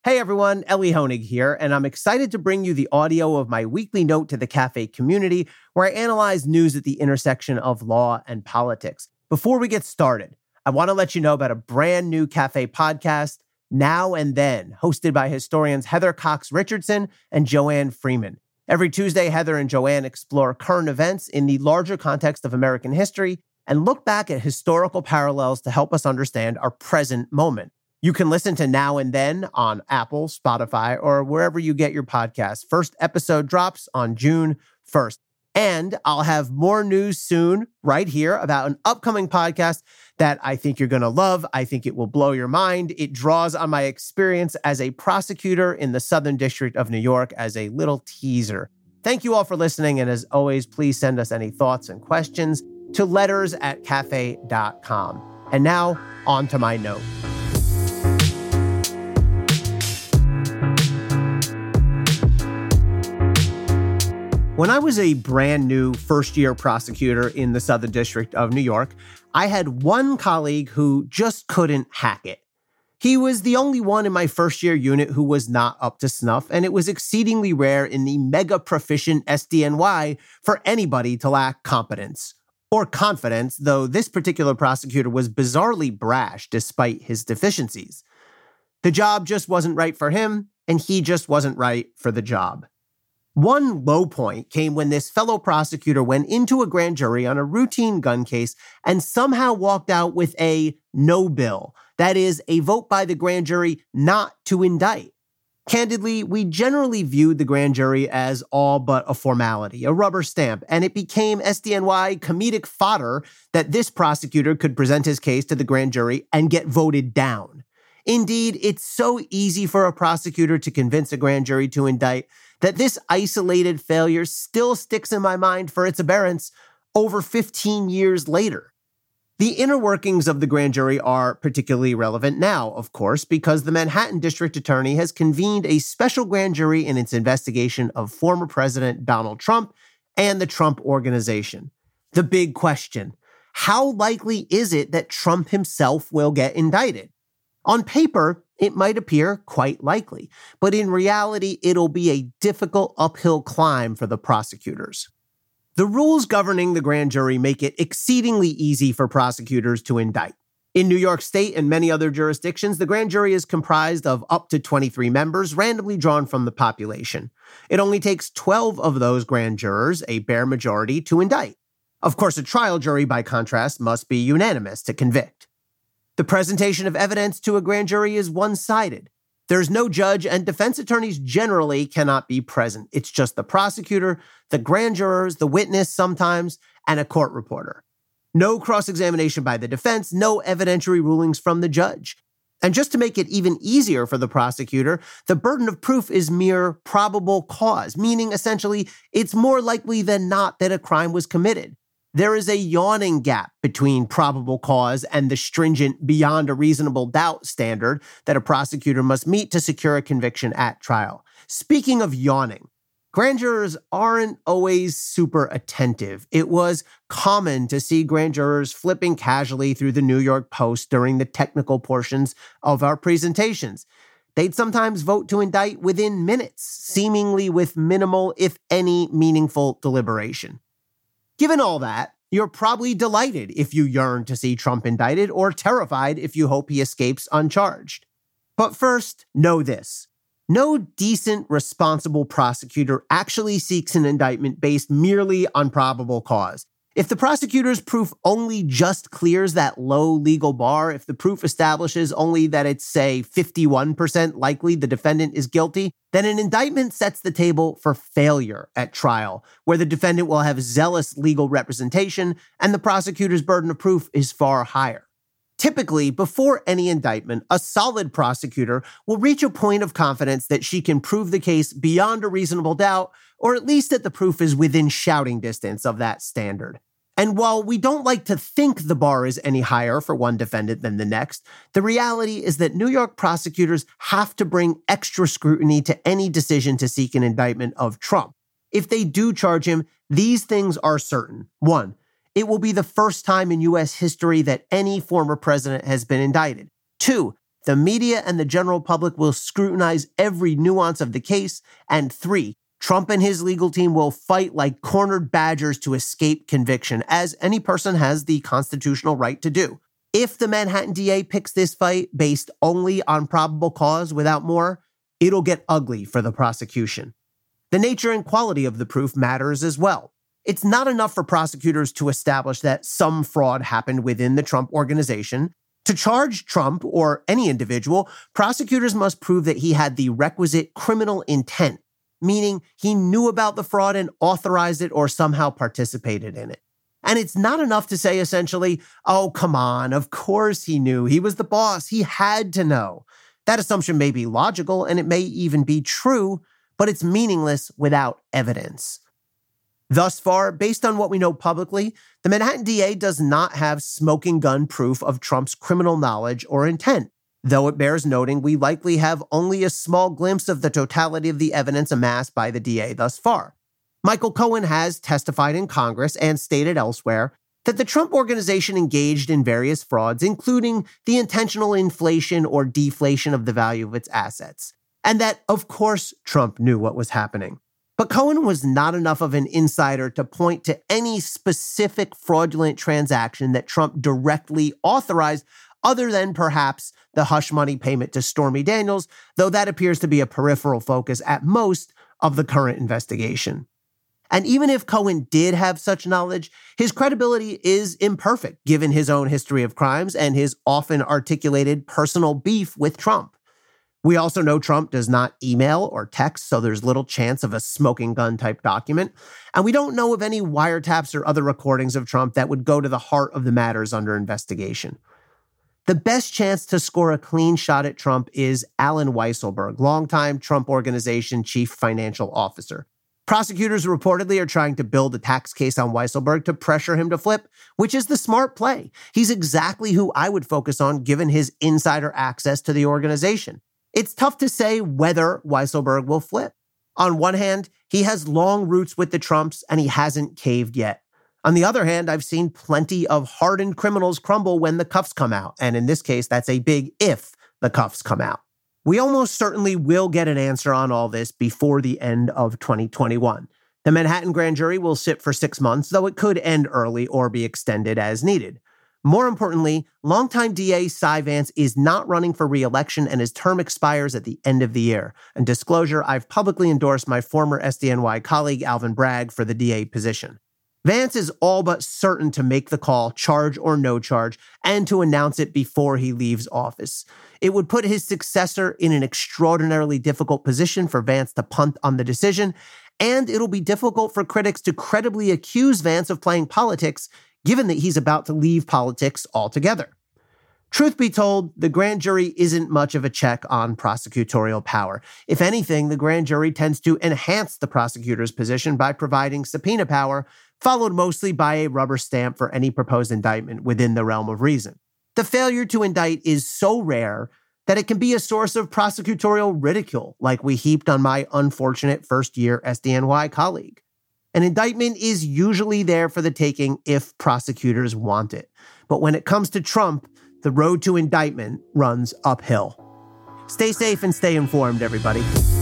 Hey everyone, Ellie Honig here, and I'm excited to bring you the audio of my weekly note to the Cafe community, where I analyze news at the intersection of law and politics. Before we get started, I want to let you know about a brand new Cafe podcast, Now and Then, hosted by historians Heather Cox Richardson and Joanne Freeman. Every Tuesday, Heather and Joanne explore current events in the larger context of American history and look back at historical parallels to help us understand our present moment. You can listen to Now and Then on Apple, Spotify, or wherever you get your podcasts. First episode drops on June 1st. And I'll have more news soon right here about an upcoming podcast that I think you're going to love. I think it will blow your mind. It draws on my experience as a prosecutor in the Southern District of New York as a little teaser. Thank you all for listening. And as always, please send us any thoughts and questions to letters@cafe.com. And now on to my note. When I was a brand new first-year prosecutor in the Southern District of New York, I had one colleague who just couldn't hack it. He was the only one in my first-year unit who was not up to snuff, and it was exceedingly rare in the mega-proficient SDNY for anybody to lack competence. Or confidence, though this particular prosecutor was bizarrely brash despite his deficiencies. The job just wasn't right for him, and he just wasn't right for the job. One low point came when this fellow prosecutor went into a grand jury on a routine gun case and somehow walked out with a no bill. That is, a vote by the grand jury not to indict. Candidly, we generally viewed the grand jury as all but a formality, a rubber stamp, and it became SDNY comedic fodder that this prosecutor could present his case to the grand jury and get voted down. Indeed, it's so easy for a prosecutor to convince a grand jury to indict that this isolated failure still sticks in my mind for its aberrance over 15 years later. The inner workings of the grand jury are particularly relevant now, of course, because the Manhattan District Attorney has convened a special grand jury in its investigation of former President Donald Trump and the Trump Organization. The big question: how likely is it that Trump himself will get indicted? On paper, it might appear quite likely, but in reality, it'll be a difficult uphill climb for the prosecutors. The rules governing the grand jury make it exceedingly easy for prosecutors to indict. In New York State and many other jurisdictions, the grand jury is comprised of up to 23 members randomly drawn from the population. It only takes 12 of those grand jurors, a bare majority, to indict. Of course, a trial jury, by contrast, must be unanimous to convict. The presentation of evidence to a grand jury is one-sided. There's no judge, and defense attorneys generally cannot be present. It's just the prosecutor, the grand jurors, the witness sometimes, and a court reporter. No cross-examination by the defense, no evidentiary rulings from the judge. And just to make it even easier for the prosecutor, the burden of proof is mere probable cause, meaning essentially it's more likely than not that a crime was committed. There is a yawning gap between probable cause and the stringent beyond a reasonable doubt standard that a prosecutor must meet to secure a conviction at trial. Speaking of yawning, grand jurors aren't always super attentive. It was common to see grand jurors flipping casually through the New York Post during the technical portions of our presentations. They'd sometimes vote to indict within minutes, seemingly with minimal, if any, meaningful deliberation. Given all that, you're probably delighted if you yearn to see Trump indicted or terrified if you hope he escapes uncharged. But first, know this. No decent, responsible prosecutor actually seeks an indictment based merely on probable cause. If the prosecutor's proof only just clears that low legal bar, if the proof establishes only that it's, say, 51% likely the defendant is guilty, then an indictment sets the table for failure at trial, where the defendant will have zealous legal representation and the prosecutor's burden of proof is far higher. Typically, before any indictment, a solid prosecutor will reach a point of confidence that she can prove the case beyond a reasonable doubt, or at least that the proof is within shouting distance of that standard. And while we don't like to think the bar is any higher for one defendant than the next, the reality is that New York prosecutors have to bring extra scrutiny to any decision to seek an indictment of Trump. If they do charge him, these things are certain. 1, it will be the first time in U.S. history that any former president has been indicted. 2, the media and the general public will scrutinize every nuance of the case. And 3, Trump and his legal team will fight like cornered badgers to escape conviction, as any person has the constitutional right to do. If the Manhattan DA picks this fight based only on probable cause without more, it'll get ugly for the prosecution. The nature and quality of the proof matters as well. It's not enough for prosecutors to establish that some fraud happened within the Trump organization. To charge Trump or any individual, prosecutors must prove that he had the requisite criminal intent, meaning he knew about the fraud and authorized it or somehow participated in it. And it's not enough to say essentially, oh, come on, of course he knew. He was the boss. He had to know. That assumption may be logical and it may even be true, but it's meaningless without evidence. Thus far, based on what we know publicly, the Manhattan DA does not have smoking gun proof of Trump's criminal knowledge or intent, though it bears noting we likely have only a small glimpse of the totality of the evidence amassed by the DA thus far. Michael Cohen has testified in Congress and stated elsewhere that the Trump organization engaged in various frauds, including the intentional inflation or deflation of the value of its assets, and that, of course, Trump knew what was happening. But Cohen was not enough of an insider to point to any specific fraudulent transaction that Trump directly authorized, other than perhaps the hush money payment to Stormy Daniels, though that appears to be a peripheral focus at most of the current investigation. And even if Cohen did have such knowledge, his credibility is imperfect given his own history of crimes and his often articulated personal beef with Trump. We also know Trump does not email or text, so there's little chance of a smoking gun type document. And we don't know of any wiretaps or other recordings of Trump that would go to the heart of the matters under investigation. The best chance to score a clean shot at Trump is Allen Weisselberg, longtime Trump Organization chief financial officer. Prosecutors reportedly are trying to build a tax case on Weisselberg to pressure him to flip, which is the smart play. He's exactly who I would focus on given his insider access to the organization. It's tough to say whether Weisselberg will flip. On one hand, he has long roots with the Trumps and he hasn't caved yet. On the other hand, I've seen plenty of hardened criminals crumble when the cuffs come out. And in this case, that's a big if the cuffs come out. We almost certainly will get an answer on all this before the end of 2021. The Manhattan grand jury will sit for 6 months, though it could end early or be extended as needed. More importantly, longtime DA Cy Vance is not running for re-election and his term expires at the end of the year. And disclosure, I've publicly endorsed my former SDNY colleague Alvin Bragg for the DA position. Vance is all but certain to make the call, charge or no charge, and to announce it before he leaves office. It would put his successor in an extraordinarily difficult position for Vance to punt on the decision, and it'll be difficult for critics to credibly accuse Vance of playing politics, given that he's about to leave politics altogether. Truth be told, the grand jury isn't much of a check on prosecutorial power. If anything, the grand jury tends to enhance the prosecutor's position by providing subpoena power, followed mostly by a rubber stamp for any proposed indictment within the realm of reason. The failure to indict is so rare that it can be a source of prosecutorial ridicule, like we heaped on my unfortunate first-year SDNY colleague. An indictment is usually there for the taking if prosecutors want it. But when it comes to Trump, the road to indictment runs uphill. Stay safe and stay informed, everybody.